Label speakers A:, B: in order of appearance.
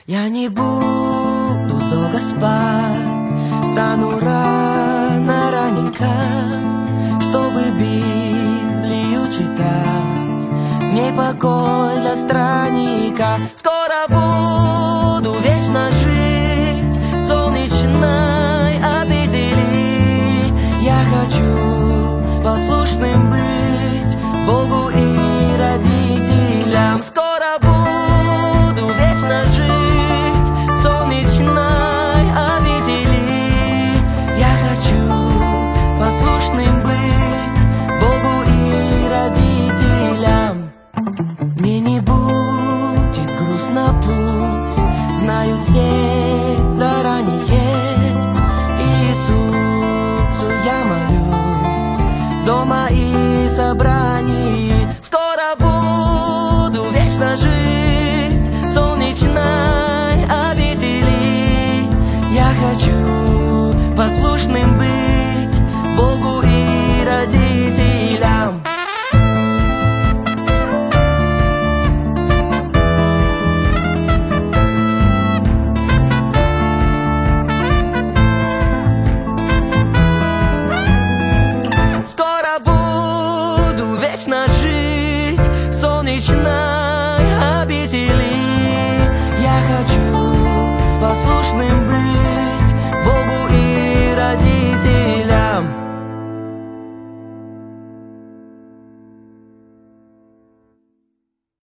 A: Я не буду долго спать, встану рано, раненько, чтобы Библию читать, в ней покой для странника. Скоро буду вечно жить в солнечной обители. Я хочу послушным быть Богу и родителям. Скоро буду вечно жить в солнечной обители. Я хочу послушным быть Богу и родителям. Мне не будет грустно, пусть знают все заранее. Иисусу я молюсь дома и в собрании. Скоро буду вечно жить в солнечной обители. Я хочу послушным быть Богу и родителям. Скоро буду вечно жить в солнечной обители. Я хочу